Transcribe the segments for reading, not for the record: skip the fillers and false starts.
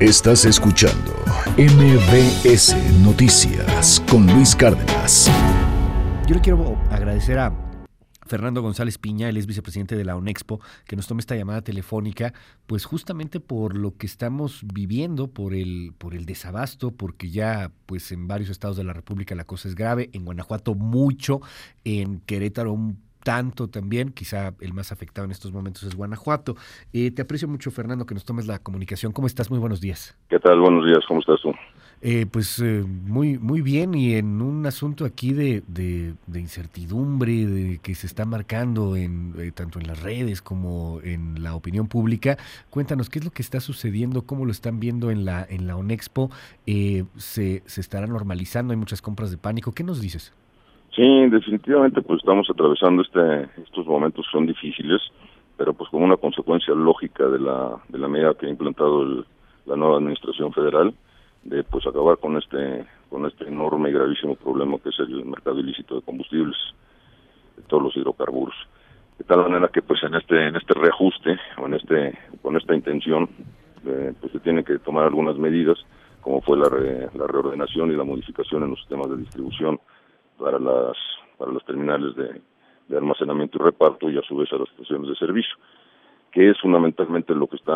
Estás escuchando MBS Noticias con Luis Cárdenas. Yo le quiero agradecer a Fernando González Piña, él es vicepresidente de la ONEXPO, que nos tome esta llamada telefónica, pues justamente por lo que estamos viviendo, por el desabasto, porque ya pues en varios estados de la República la cosa es grave, en Guanajuato mucho, en Querétaro un tanto también, quizá el más afectado en estos momentos es Guanajuato. Te aprecio mucho, Fernando, que nos tomes la comunicación. ¿Cómo estás? Muy buenos días. ¿Qué tal? Buenos días, ¿cómo estás tú? Muy bien, y en un asunto aquí de incertidumbre de que se está marcando tanto en las redes como en la opinión pública. Cuéntanos, ¿qué es lo que está sucediendo? ¿Cómo lo están viendo en la ONEXPO? ¿Se estará normalizando? ¿Hay muchas compras de pánico? ¿Qué nos dices? Sí, definitivamente pues estamos atravesando estos momentos son difíciles, pero pues como una consecuencia lógica de la medida que ha implantado la nueva administración federal, de pues acabar con este enorme y gravísimo problema que es el mercado ilícito de combustibles, de todos los hidrocarburos. De tal manera que pues en este reajuste o con esta intención pues se tienen que tomar algunas medidas, como fue la reordenación y la modificación en los sistemas de distribución para las terminales de almacenamiento y reparto, y a su vez a las estaciones de servicio, que es fundamentalmente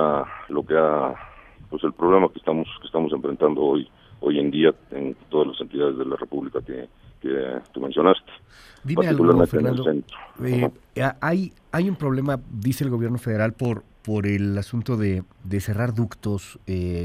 pues el problema que estamos enfrentando hoy en día en todas las entidades de la República que tú mencionaste. Dime algo, Fernando. Hay un problema, dice el gobierno federal, por el asunto de cerrar ductos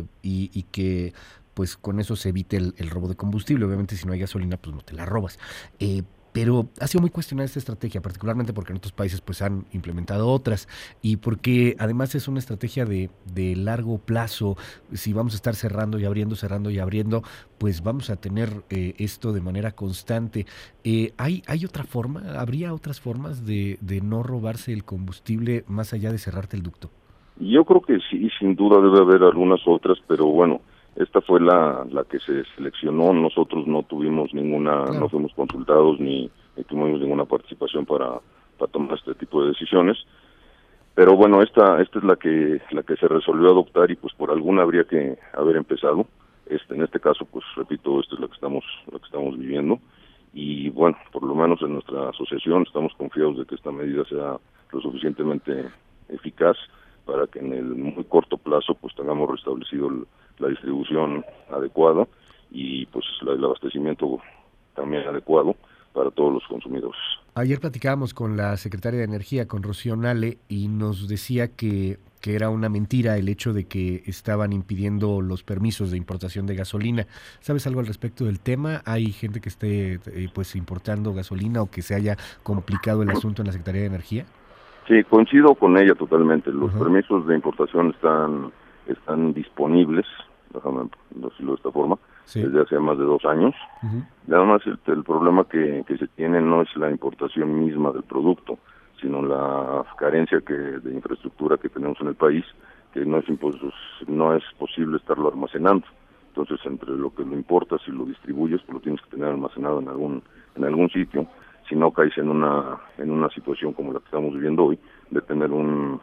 y que pues con eso se evite el robo de combustible. Obviamente si no hay gasolina pues no te la robas. Pero ha sido muy cuestionada esta estrategia, particularmente porque en otros países pues han implementado otras, y porque además es una estrategia de largo plazo. Si vamos a estar cerrando y abriendo, pues vamos a tener esto de manera constante. ¿Hay otra forma? ¿Habría otras formas de no robarse el combustible más allá de cerrarte el ducto? Yo creo que sí, sin duda debe haber algunas otras, pero bueno, esta fue la que se seleccionó. Nosotros no tuvimos ninguna, claro, no fuimos consultados ni tuvimos ninguna participación para tomar este tipo de decisiones. Pero bueno, esta es la que se resolvió adoptar, y pues por alguna habría que haber empezado. En este caso, pues repito, esta es la que estamos viviendo, y bueno, por lo menos en nuestra asociación estamos confiados de que esta medida sea lo suficientemente eficaz para que en el muy corto plazo pues tengamos restablecido la distribución adecuada y pues el abastecimiento también adecuado para todos los consumidores. Ayer platicábamos con la secretaria de Energía, con Rocío Nale, y nos decía que era una mentira el hecho de que estaban impidiendo los permisos de importación de gasolina. ¿Sabes algo al respecto del tema? ¿Hay gente que esté pues importando gasolina o que se haya complicado el asunto en la Secretaría de Energía? Sí, coincido con ella totalmente. Los permisos de importación están disponibles, déjame decirlo de esta forma, sí, desde hace más de 2 años. Nada más el problema que se tiene no es la importación misma del producto, sino la carencia de infraestructura que tenemos en el país, que no es posible estarlo almacenando. Entonces, entre lo que lo importas y lo distribuyes, pues lo tienes que tener almacenado en algún sitio. Si no caes en una situación como la que estamos viviendo hoy, de tener un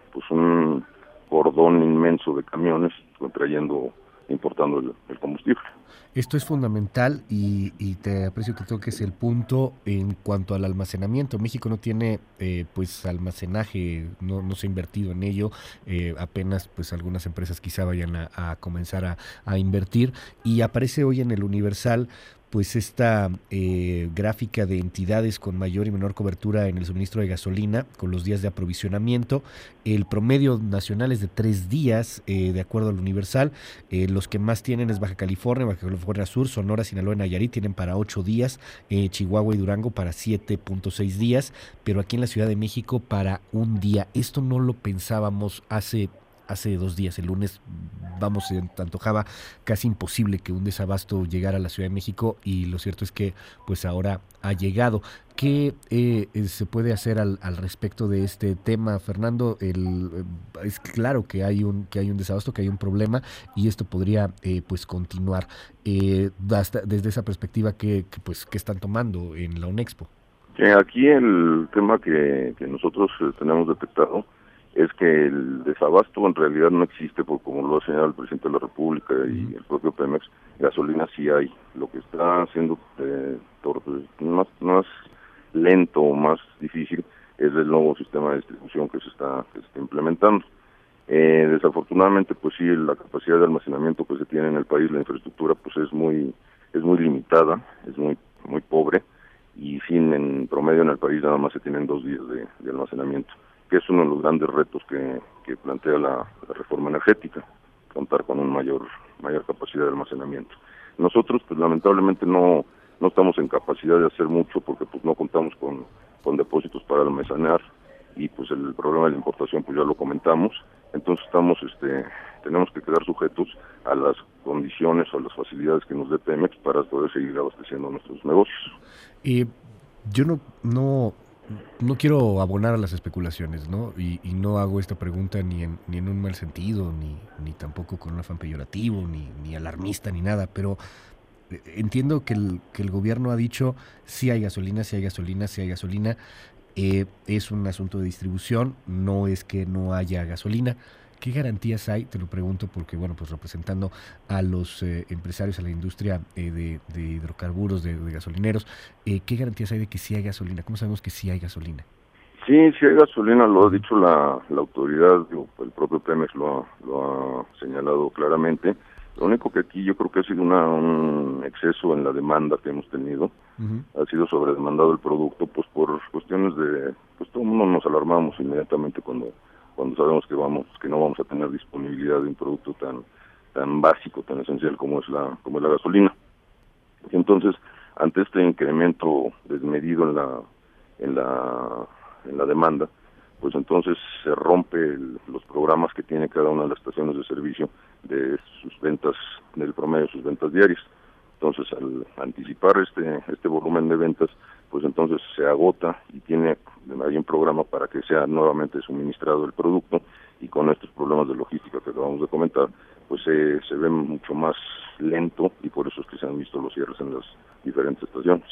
cordón inmenso de camiones importando el combustible. Esto es fundamental y te aprecio que toques el punto en cuanto al almacenamiento. México no tiene pues almacenaje, no se ha invertido en ello, apenas pues algunas empresas quizá vayan a comenzar a invertir, y aparece hoy en el Universal pues esta gráfica de entidades con mayor y menor cobertura en el suministro de gasolina, con los días de aprovisionamiento. El promedio nacional es de 3 días, de acuerdo al Universal. Los que más tienen es Baja California Sur, Sonora, Sinaloa y Nayarit tienen para 8 días, Chihuahua y Durango para 7.6 días, pero aquí en la Ciudad de México para 1 día. Esto no lo pensábamos hace 2 días, el lunes, se antojaba casi imposible que un desabasto llegara a la Ciudad de México, y lo cierto es que pues ahora ha llegado. ¿Qué se puede hacer al respecto de este tema, Fernando? Es claro que hay un desabasto, que hay un problema, y esto podría pues continuar. Desde esa perspectiva, ¿qué están tomando en la ONEXPO? Aquí el tema que nosotros tenemos detectado es que el desabasto en realidad no existe, porque como lo ha señalado el presidente de la República y el propio Pemex, gasolina sí hay. Lo que está haciendo más lento o más difícil es el nuevo sistema de distribución que se está implementando. Desafortunadamente, pues sí, la capacidad de almacenamiento que se tiene en el país, la infraestructura, pues es muy limitada, es muy pobre, y en promedio en el país nada más se tienen 2 días de almacenamiento, que es uno de los grandes retos que plantea la reforma energética, contar con una mayor capacidad de almacenamiento. Nosotros, pues lamentablemente no estamos en capacidad de hacer mucho, porque pues no contamos con depósitos para almacenar, y pues el problema de la importación pues ya lo comentamos. Entonces tenemos que quedar sujetos a las condiciones o a las facilidades que nos dé Pemex para poder seguir abasteciendo nuestros negocios. Yo no quiero abonar a las especulaciones, ¿no? Y no hago esta pregunta ni en un mal sentido, ni tampoco con un afán peyorativo, ni alarmista, ni nada, pero entiendo que el gobierno ha dicho sí hay gasolina. Es un asunto de distribución, no es que no haya gasolina. ¿Qué garantías hay? Te lo pregunto porque, bueno, pues representando a los empresarios, a la industria de hidrocarburos, de gasolineros, ¿qué garantías hay de que sí hay gasolina? ¿Cómo sabemos que sí hay gasolina? Sí hay gasolina, lo ha dicho la autoridad, el propio Pemex lo ha señalado claramente. Lo único que aquí yo creo que ha sido un exceso en la demanda que hemos tenido. Ha sido sobredemandado el producto, pues por cuestiones pues todo el mundo nos alarmamos inmediatamente cuando sabemos que no vamos a tener disponibilidad de un producto tan básico, tan esencial como es la gasolina. Entonces, ante este incremento desmedido en la demanda, pues entonces se rompe los programas que tiene cada una de las estaciones de servicio de sus ventas, del promedio de sus ventas diarias. Entonces, al anticipar este volumen de ventas, pues entonces se agota y hay un programa para que sea nuevamente suministrado el producto, y con estos problemas de logística que acabamos de comentar, pues se ve mucho más lento, y por eso es que se han visto los cierres en las diferentes estaciones.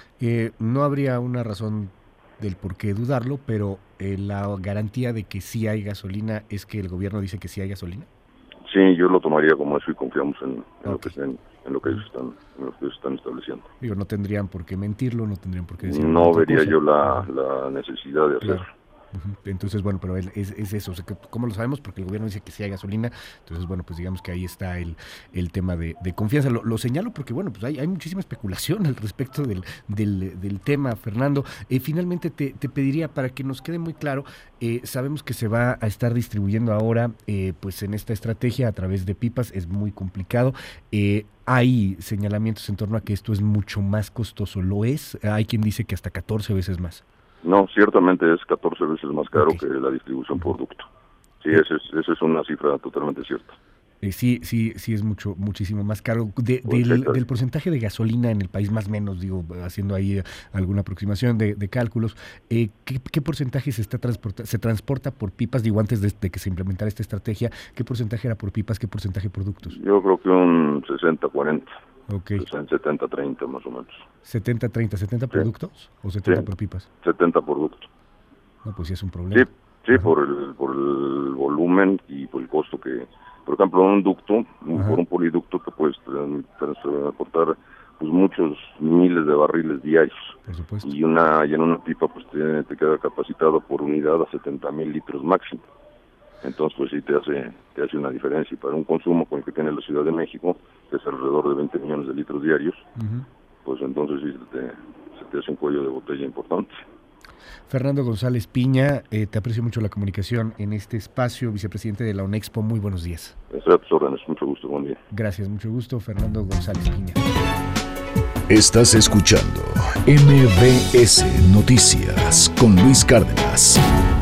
No habría una razón del por qué dudarlo, pero la garantía de que sí hay gasolina es que el gobierno dice que sí hay gasolina. Sí, yo lo tomaría como eso, y confiamos en lo que ellos están estableciendo. Digo, no tendrían por qué mentirlo, no tendrían por qué decir. No vería yo la necesidad de hacerlo. Claro. Entonces, bueno, pero es eso. O sea, ¿cómo lo sabemos? Porque el gobierno dice que sí hay gasolina. Entonces, bueno, pues digamos que ahí está el tema de confianza. Lo señalo porque, bueno, pues hay muchísima especulación al respecto del tema, Fernando. Finalmente te pediría, para que nos quede muy claro, sabemos que se va a estar distribuyendo ahora, pues en esta estrategia a través de pipas. Es muy complicado. Hay señalamientos en torno a que esto es mucho más costoso. ¿Lo es? Hay quien dice que hasta 14 veces más. No, ciertamente es 14 veces más caro que la distribución por ducto. Sí, esa es una cifra totalmente cierta. Sí, es muchísimo más caro. Del porcentaje de gasolina en el país, más o menos, digo, haciendo ahí alguna aproximación de cálculos, ¿qué porcentaje se transporta por pipas? Digo, antes de que se implementara esta estrategia, ¿qué porcentaje era por pipas, qué porcentaje por ductos? Yo creo que un 60-40. Okay. 70-30 más o menos. 70-30, ¿70 por ductos o 70 por pipas? 70 por ducto. No, pues sí es un problema. Sí, por el volumen y por el costo que, por ejemplo, un ducto, por un poliducto que puedes transportar pues muchos miles de barriles diarios. Por supuesto. Y en una pipa pues te queda capacitado por unidad a 70,000 litros máximo. Entonces, pues sí te hace una diferencia. Y para un consumo con el que tiene la Ciudad de México, que es alrededor de 20 millones de litros diarios, pues entonces sí se te hace un cuello de botella importante. Fernando González Piña, te aprecio mucho la comunicación en este espacio, vicepresidente de la UNEXPO. Muy buenos días. Estoy a tus órdenes, mucho gusto, buen día. Gracias, mucho gusto, Fernando González Piña. Estás escuchando MBS Noticias con Luis Cárdenas.